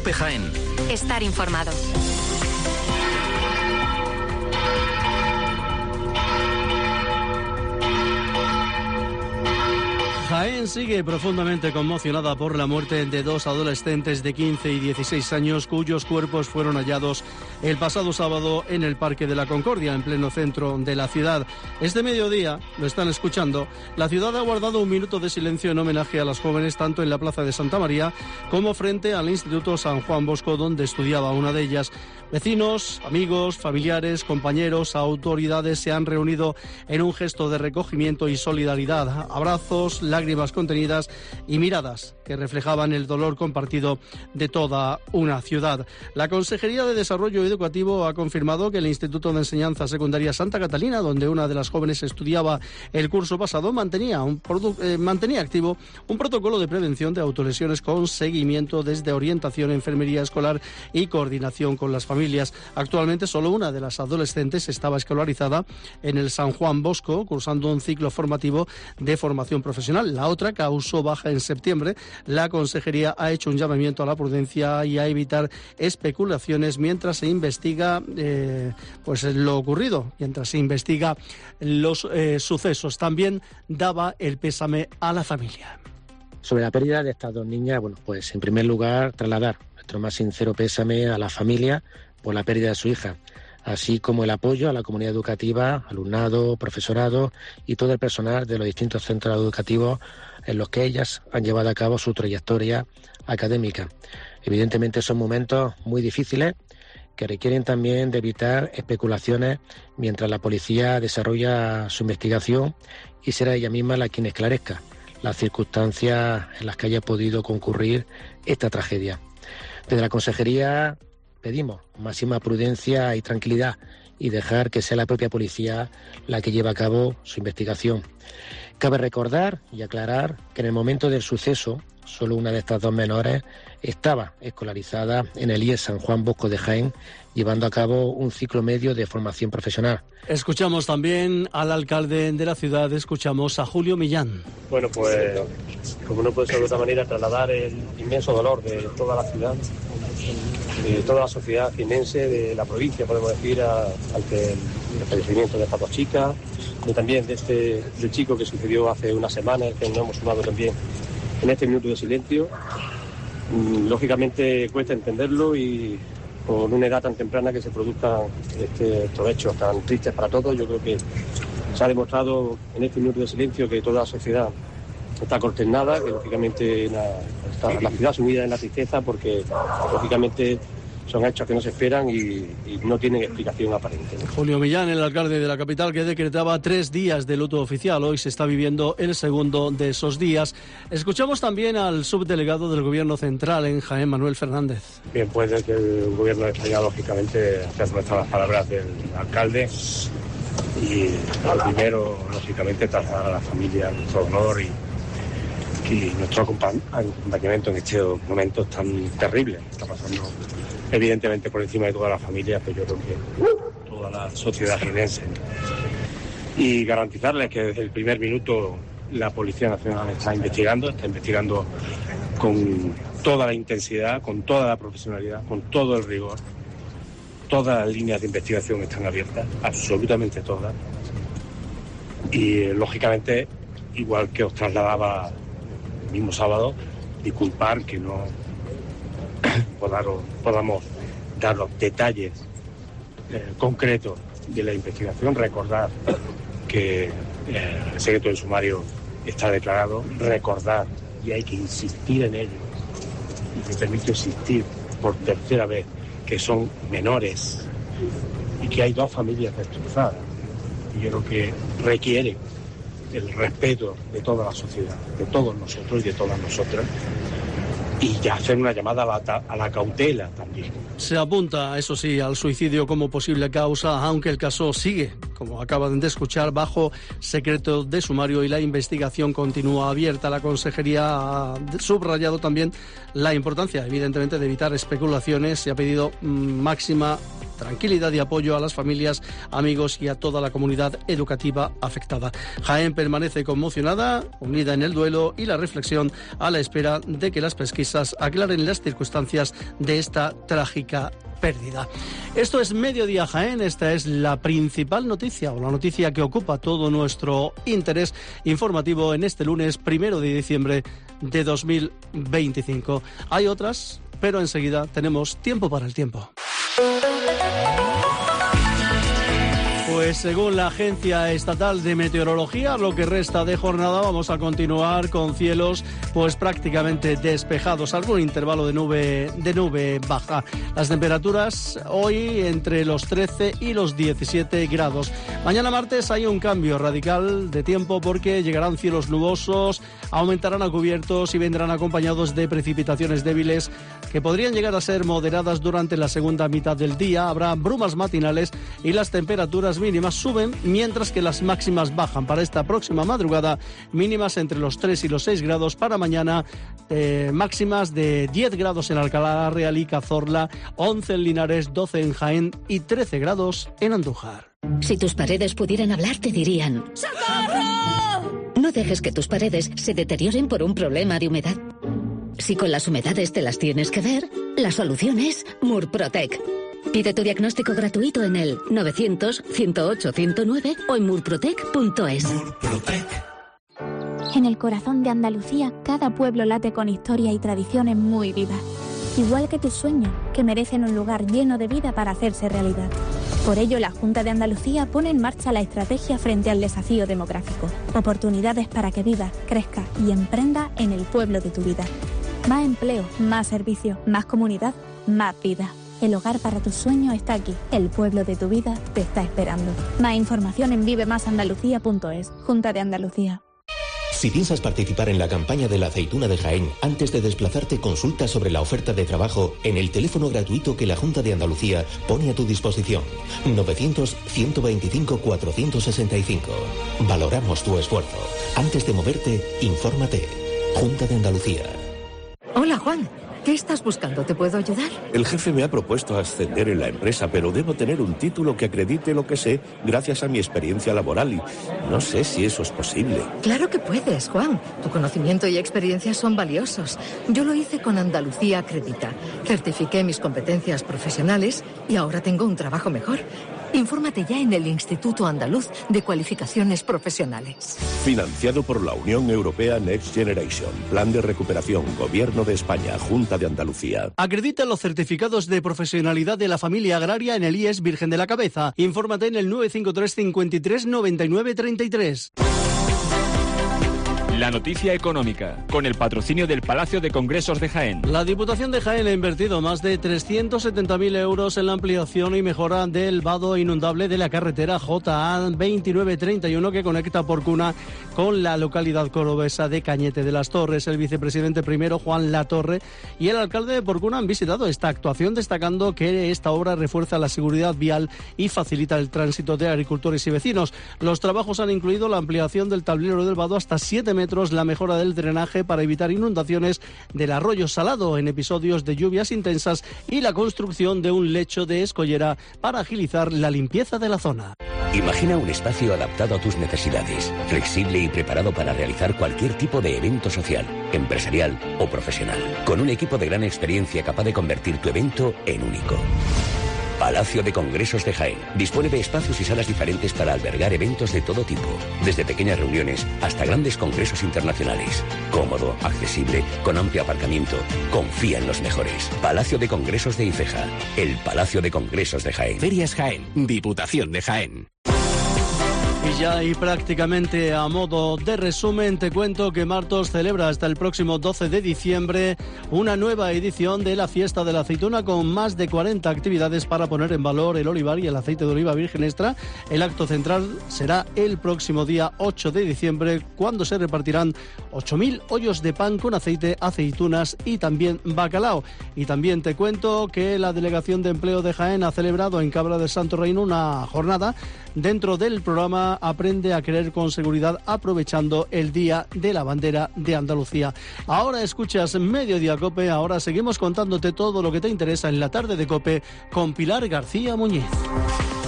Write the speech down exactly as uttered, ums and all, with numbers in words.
COPE Jaén. Estar informado. Jaén sigue profundamente conmocionada por la muerte de dos adolescentes de quince y dieciséis años cuyos cuerpos fueron hallados el pasado sábado en el Parque de la Concordia, en pleno centro de la ciudad. Este mediodía, lo están escuchando, la ciudad ha guardado un minuto de silencio en homenaje a las jóvenes tanto en la Plaza de Santa María como frente al Instituto San Juan Bosco, donde estudiaba una de ellas. Vecinos, amigos, familiares, compañeros, autoridades se han reunido en un gesto de recogimiento y solidaridad. Abrazos, lágrimas contenidas y miradas que reflejaban el dolor compartido de toda una ciudad. La Consejería de Desarrollo Educativo ha confirmado que el Instituto de Enseñanza Secundaria Santa Catalina, donde una de las jóvenes estudiaba el curso pasado, mantenía, un produ- eh, mantenía activo un protocolo de prevención de autolesiones con seguimiento desde orientación, enfermería escolar y coordinación con las familias. Actualmente solo una de las adolescentes estaba escolarizada en el San Juan Bosco, cursando un ciclo formativo de formación profesional. La otra causó baja en septiembre. La Consejería ha hecho un llamamiento a la prudencia y a evitar especulaciones mientras se investiga eh, pues lo ocurrido, mientras se investiga los eh, sucesos. También daba el pésame a la familia. Sobre la pérdida de estas dos niñas, bueno, pues en primer lugar trasladar nuestro más sincero pésame a la familia por la pérdida de su hija, así como el apoyo a la comunidad educativa, alumnado, profesorado y todo el personal de los distintos centros educativos en los que ellas han llevado a cabo su trayectoria académica. Evidentemente son momentos muy difíciles que requieren también de evitar especulaciones mientras la policía desarrolla su investigación y será ella misma la quien esclarezca las circunstancias en las que haya podido concurrir esta tragedia. Desde la Consejería pedimos máxima prudencia y tranquilidad y dejar que sea la propia policía la que lleve a cabo su investigación. Cabe recordar y aclarar que en el momento del suceso, solo una de estas dos menores estaba escolarizada en el I E S San Juan Bosco de Jaén, llevando a cabo un ciclo medio de formación profesional. Escuchamos también al alcalde de la ciudad, escuchamos a Julio Millán. Bueno, pues como no puede ser de otra manera, trasladar el inmenso dolor de toda la ciudad, de toda la sociedad jienense, de la provincia, podemos decir, a, ante el, el fallecimiento de estas dos chicas, y también de este del chico que sucedió hace unas semanas, que nos hemos sumado también en este minuto de silencio. Lógicamente cuesta entenderlo y con una edad tan temprana que se produzcan este, estos hechos tan tristes para todos. Yo creo que se ha demostrado en este minuto de silencio que toda la sociedad está consternada, que lógicamente la, está, la ciudad sumida en la tristeza porque lógicamente son hechos que no se esperan y, y no tienen explicación aparente. Julio Millán, el alcalde de la capital, que decretaba tres días de luto oficial. Hoy se está viviendo el segundo de esos días. Escuchamos también al subdelegado del Gobierno Central en Jaén, Manuel Fernández. Bien, puede que el Gobierno de España, lógicamente, hace nuestras las palabras del alcalde y al primero, lógicamente, trasladar a la familia nuestro honor y, y nuestro acompañamiento en estos momentos tan terribles que está pasando, evidentemente por encima de toda la familia, pero yo creo que toda la sociedad jienense. Y garantizarles que desde el primer minuto la Policía Nacional está investigando, está investigando con toda la intensidad, con toda la profesionalidad, con todo el rigor. Todas las líneas de investigación están abiertas, absolutamente todas. Y lógicamente, igual que os trasladaba el mismo sábado, disculpar que no Podamos, podamos dar los detalles eh, concretos de la investigación, recordar que eh, el secreto del sumario está declarado, recordar, y hay que insistir en ello, y me permito insistir por tercera vez, que son menores y que hay dos familias destrozadas, y yo creo que requiere el respeto de toda la sociedad, de todos nosotros y de todas nosotras, y ya hacer una llamada a la, a la cautela también. Se apunta, eso sí, al suicidio como posible causa, aunque el caso sigue, como acaban de escuchar, bajo secreto de sumario y la investigación continúa abierta. La Consejería ha subrayado también la importancia, evidentemente, de evitar especulaciones y ha pedido máxima tranquilidad y apoyo a las familias, amigos y a toda la comunidad educativa afectada. Jaén permanece conmocionada, unida en el duelo y la reflexión a la espera de que las pesquisas aclaren las circunstancias de esta trágica pérdida. Esto es Mediodía Jaén, esta es la principal noticia o la noticia que ocupa todo nuestro interés informativo en este lunes primero de diciembre de dos mil veinticinco. Hay otras, pero enseguida tenemos tiempo para el tiempo. Pues según la Agencia Estatal de Meteorología, lo que resta de jornada vamos a continuar con cielos pues prácticamente despejados, algún intervalo de nube de nube baja. Las temperaturas hoy entre los trece y los diecisiete grados. Mañana martes hay un cambio radical de tiempo porque llegarán cielos nubosos, aumentarán a cubiertos y vendrán acompañados de precipitaciones débiles que podrían llegar a ser moderadas durante la segunda mitad del día. Habrá brumas matinales y las temperaturas mínimas suben, mientras que las máximas bajan. Para esta próxima madrugada, mínimas entre los tres y los seis grados. Para mañana, eh, máximas de diez grados en Alcalá Real y Cazorla, once en Linares, doce en Jaén y trece grados en Andújar. Si tus paredes pudieran hablar, te dirían: ¡socorro! No dejes que tus paredes se deterioren por un problema de humedad. Si con las humedades te las tienes que ver, la solución es Murprotec. Pide tu diagnóstico gratuito en el novecientos, ciento ocho, ciento nueve o en murprotec punto es. En el corazón de Andalucía, cada pueblo late con historia y tradiciones muy vivas. Igual que tus sueños, que merecen un lugar lleno de vida para hacerse realidad. Por ello, la Junta de Andalucía pone en marcha la estrategia frente al desafío demográfico. Oportunidades para que vivas, crezcas y emprendas en el pueblo de tu vida. Más empleo, más servicios, más comunidad, más vida. El hogar para tus sueños está aquí. El pueblo de tu vida te está esperando. Más información en vive más andalucía punto es. Junta de Andalucía. Si piensas participar en la campaña de la aceituna de Jaén, antes de desplazarte, consulta sobre la oferta de trabajo en el teléfono gratuito que la Junta de Andalucía pone a tu disposición. novecientos, ciento veinticinco, cuatrocientos sesenta y cinco. Valoramos tu esfuerzo. Antes de moverte, infórmate. Junta de Andalucía. Hola, Juan. ¿Qué estás buscando? ¿Te puedo ayudar? El jefe me ha propuesto ascender en la empresa, pero debo tener un título que acredite lo que sé gracias a mi experiencia laboral y no sé si eso es posible. Claro que puedes, Juan. Tu conocimiento y experiencia son valiosos. Yo lo hice con Andalucía Acredita. Certifiqué mis competencias profesionales y ahora tengo un trabajo mejor. Infórmate ya en el Instituto Andaluz de Cualificaciones Profesionales. Financiado por la Unión Europea Next Generation. Plan de recuperación. Gobierno de España. Junta de Andalucía. Acredita los certificados de profesionalidad de la familia agraria en el I E S Virgen de la Cabeza. Infórmate en el nueve cinco tres, cincuenta y tres, noventa y nueve, treinta y tres. La noticia económica, con el patrocinio del Palacio de Congresos de Jaén. La Diputación de Jaén ha invertido más de trescientos setenta mil euros en la ampliación y mejora del vado inundable de la carretera J A veintinueve treinta y uno que conecta Porcuna con la localidad cordobesa de Cañete de las Torres. El vicepresidente primero, Juan Latorre, y el alcalde de Porcuna han visitado esta actuación, destacando que esta obra refuerza la seguridad vial y facilita el tránsito de agricultores y vecinos. Los trabajos han incluido la ampliación del tablero del vado hasta siete metros, la mejora del drenaje para evitar inundaciones del arroyo Salado en episodios de lluvias intensas y la construcción de un lecho de escollera para agilizar la limpieza de la zona. Imagina un espacio adaptado a tus necesidades, flexible y preparado para realizar cualquier tipo de evento social, empresarial o profesional, con un equipo de gran experiencia capaz de convertir tu evento en único. Palacio de Congresos de Jaén. Dispone de espacios y salas diferentes para albergar eventos de todo tipo, desde pequeñas reuniones hasta grandes congresos internacionales. Cómodo, accesible, con amplio aparcamiento. Confía en los mejores. Palacio de Congresos de Ifeja. El Palacio de Congresos de Jaén. Ferias Jaén. Diputación de Jaén. Y ya y prácticamente a modo de resumen te cuento que Martos celebra hasta el próximo doce de diciembre una nueva edición de la Fiesta de la Aceituna con más de cuarenta actividades para poner en valor el olivar y el aceite de oliva virgen extra. El acto central será el próximo día ocho de diciembre, cuando se repartirán ocho mil ollos de pan con aceite, aceitunas y también bacalao. Y también te cuento que la Delegación de Empleo de Jaén ha celebrado en Cabra del Santo Reino una jornada dentro del programa Aprende a Querer con Seguridad, aprovechando el Día de la Bandera de Andalucía. Ahora escuchas Mediodía COPE, ahora seguimos contándote todo lo que te interesa en la tarde de COPE con Pilar García Muñiz.